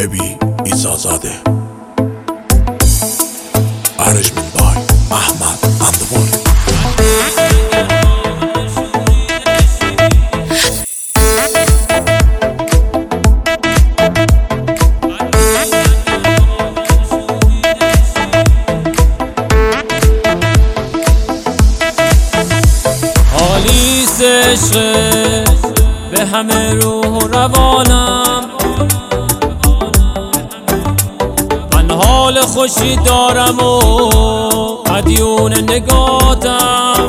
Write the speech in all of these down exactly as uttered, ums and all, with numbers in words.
ابی ایزازاده Arrangement by Ahmad Andaboli. حالیس عشق به همه روح و روانم، من حال خوشی دارم و مدیون نگاتم.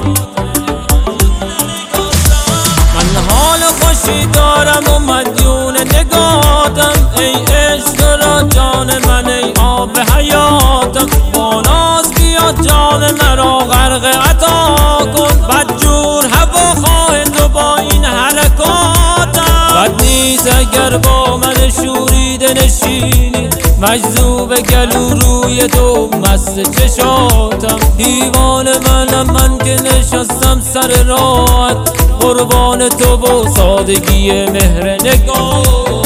من حال خوشی دارم و مدیون نگاتم. ای عشق را جان من، ای آب حیاتم. با ناز بیا جان مرا غرق عطا کن. بدجور هوا خواه تو با این حرکاتم. بد نیست اگر با من شوریده نشینی، مجذوب گلو روی تو مست چشاتم. دیوان منم من که نشستم سر راحت، قربان تو و سادگی مهر نگاه.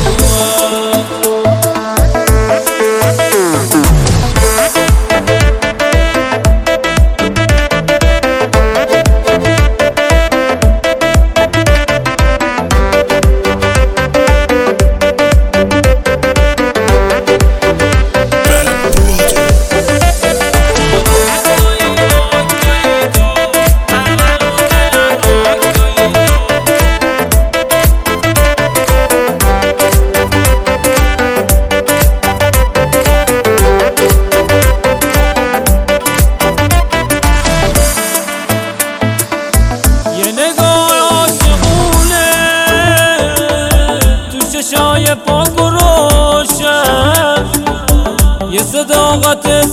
چشای پاک و روشن، یه صداقت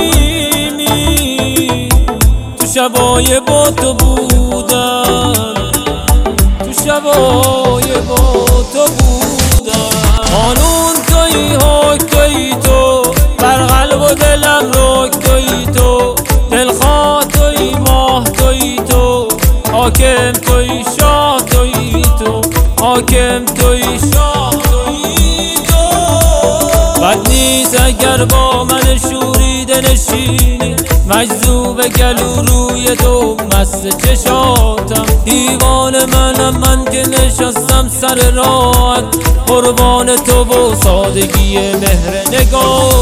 صمیمی تو شبای با تو بودن، تو شبای با تو بودن. قانون توی حک توی تو، بر قلب و دلم رک توی تو. دلخواه توی ماه توی تو، حاکم توی شاه توی تو. حاکم توی شاه توی تو. بد نیست اگر با من شوریده نشینی، مجذوب گلو روی تو مست چشاتم. دیوان منم من که نشستم سر راحت، قربان تو و سادگی مهر نگاه.